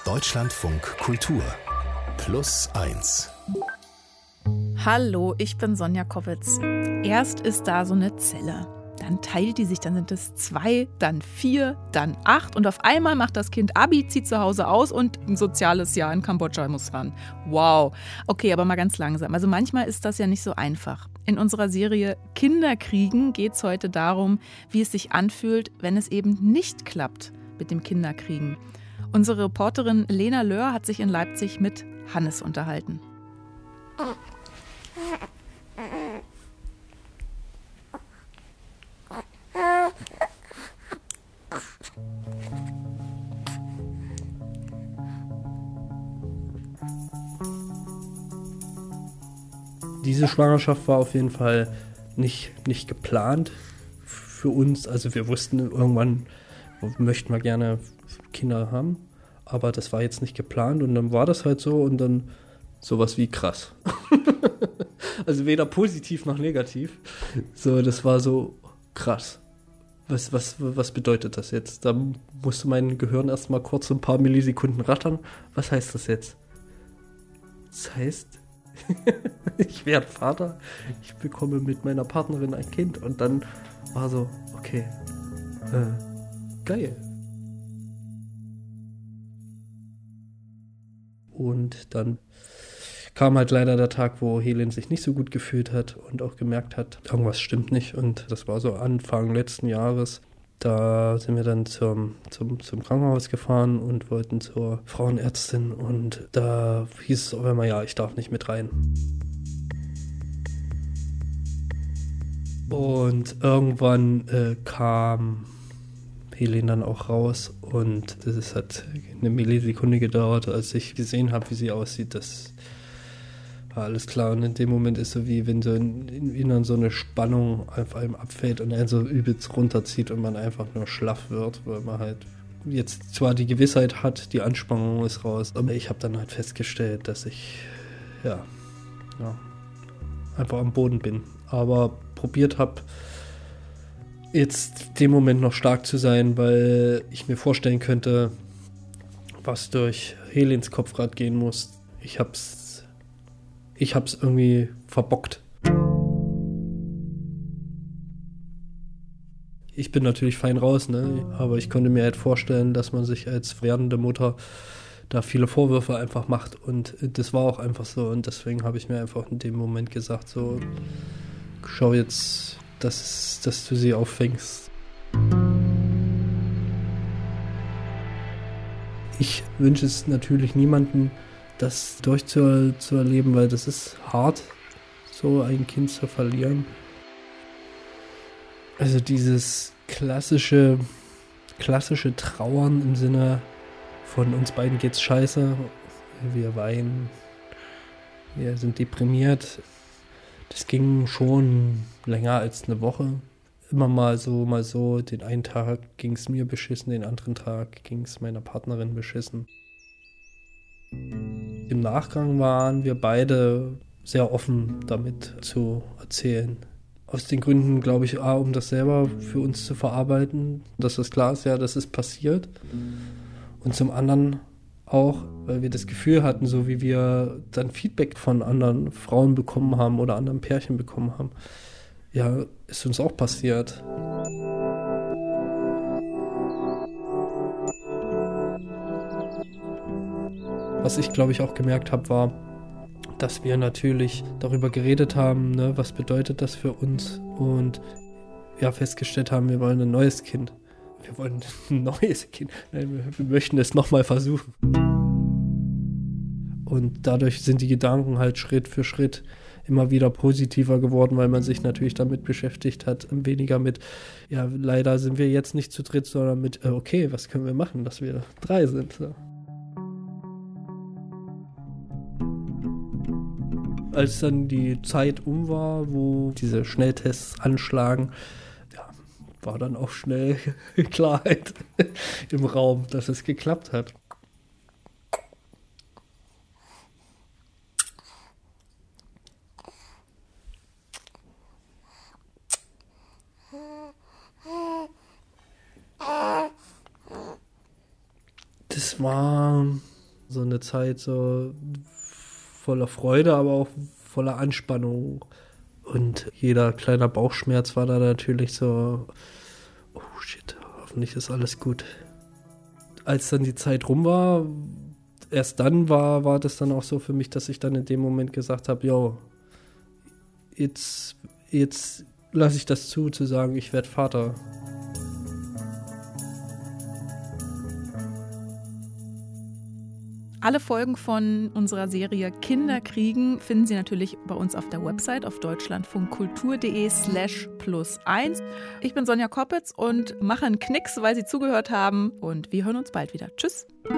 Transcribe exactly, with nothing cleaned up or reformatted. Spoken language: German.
Deutschlandfunk Kultur Plus eins. Hallo, ich bin Sonja Koppitz. Erst ist da so eine Zelle. Dann teilt die sich, dann sind es zwei, dann vier, dann acht. Und auf einmal macht das Kind Abi, zieht zu Hause aus und ein soziales Jahr in Kambodscha muss ran. Wow. Okay, aber mal ganz langsam. Also manchmal ist das ja nicht so einfach. In unserer Serie Kinderkriegen geht es heute darum, wie es sich anfühlt, wenn es eben nicht klappt mit dem Kinderkriegen. Unsere Reporterin Lena Löhr hat sich in Leipzig mit Hannes unterhalten. Diese Schwangerschaft war auf jeden Fall nicht, nicht geplant für uns. Also wir wussten irgendwann, möchten wir gerne Kinder haben, aber das war jetzt nicht geplant und dann war das halt so und dann sowas wie krass. Also weder positiv noch negativ. So, das war so krass. Was, was, was bedeutet das jetzt? Da musste mein Gehirn erstmal kurz ein paar Millisekunden rattern. Was heißt das jetzt? Das heißt, ich werde Vater, ich bekomme mit meiner Partnerin ein Kind und dann war so, okay, äh, geil. Und dann kam halt leider der Tag, wo Helen sich nicht so gut gefühlt hat und auch gemerkt hat, irgendwas stimmt nicht. Und das war so Anfang letzten Jahres. Da sind wir dann zum, zum, zum Krankenhaus gefahren und wollten zur Frauenärztin. Und da hieß es auf einmal, ja, ich darf nicht mit rein. Und irgendwann äh, kam Helen dann auch raus. Und das hat eine Millisekunde gedauert, als ich gesehen habe, wie sie aussieht. Das war alles klar. Und in dem Moment ist so wie, wenn so in, in Innern so eine Spannung auf einem abfällt und er so übelst runterzieht und man einfach nur schlaff wird, weil man halt jetzt zwar die Gewissheit hat, die Anspannung ist raus, aber ich habe dann halt festgestellt, dass ich ja, ja einfach am Boden bin. Aber probiert habe, jetzt dem Moment noch stark zu sein, weil ich mir vorstellen könnte, was durch Helens Kopf gerade gehen muss. Ich hab's Ich hab's irgendwie verbockt. Ich bin natürlich fein raus, ne? Aber ich konnte mir halt vorstellen, dass man sich als werdende Mutter da viele Vorwürfe einfach macht. Und das war auch einfach so. Und deswegen habe ich mir einfach in dem Moment gesagt, so, schau jetzt, dass, dass du sie auffängst. Ich wünsche es natürlich niemandem, das durchzuerleben, weil das ist hart, so ein Kind zu verlieren. Also dieses klassische, klassische Trauern im Sinne von uns beiden geht's scheiße, wir weinen, wir sind deprimiert. Das ging schon länger als eine Woche. Immer mal so, mal so. Den einen Tag ging es mir beschissen, den anderen Tag ging es meiner Partnerin beschissen. Im Nachgang waren wir beide sehr offen damit zu erzählen. Aus den Gründen, glaube ich, A, um das selber für uns zu verarbeiten, dass das klar ist, ja, das ist passiert. Und zum anderen auch, weil wir das Gefühl hatten, so wie wir dann Feedback von anderen Frauen bekommen haben oder anderen Pärchen bekommen haben, ja, ist uns auch passiert. Was ich, glaube ich, auch gemerkt habe, war, dass wir natürlich darüber geredet haben, ne, was bedeutet das für uns und ja, festgestellt haben, wir wollen ein neues Kind. Wir wollen ein neues Kind. Nein, wir, wir möchten es nochmal versuchen. Und dadurch sind die Gedanken halt Schritt für Schritt immer wieder positiver geworden, weil man sich natürlich damit beschäftigt hat, weniger mit, ja, leider sind wir jetzt nicht zu dritt, sondern mit, äh, okay, was können wir machen, dass wir drei sind. So. Als dann die Zeit um war, wo diese Schnelltests anschlagen, ja, war dann auch schnell Klarheit im Raum, dass es geklappt hat. Das war So eine Zeit so voller Freude, aber auch voller Anspannung. Und jeder kleiner Bauchschmerz war da natürlich so, oh shit, hoffentlich ist alles gut. Als dann die Zeit rum war, erst dann war, war das dann auch so für mich, dass ich dann in dem Moment gesagt habe, jo, jetzt, jetzt lasse ich das zu, zu sagen, ich werde Vater. Alle Folgen von unserer Serie Kinder kriegen finden Sie natürlich bei uns auf der Website auf deutschlandfunkkultur.de slash plus eins. Ich bin Sonja Koppitz und mache einen Knicks, weil Sie zugehört haben und wir hören uns bald wieder. Tschüss.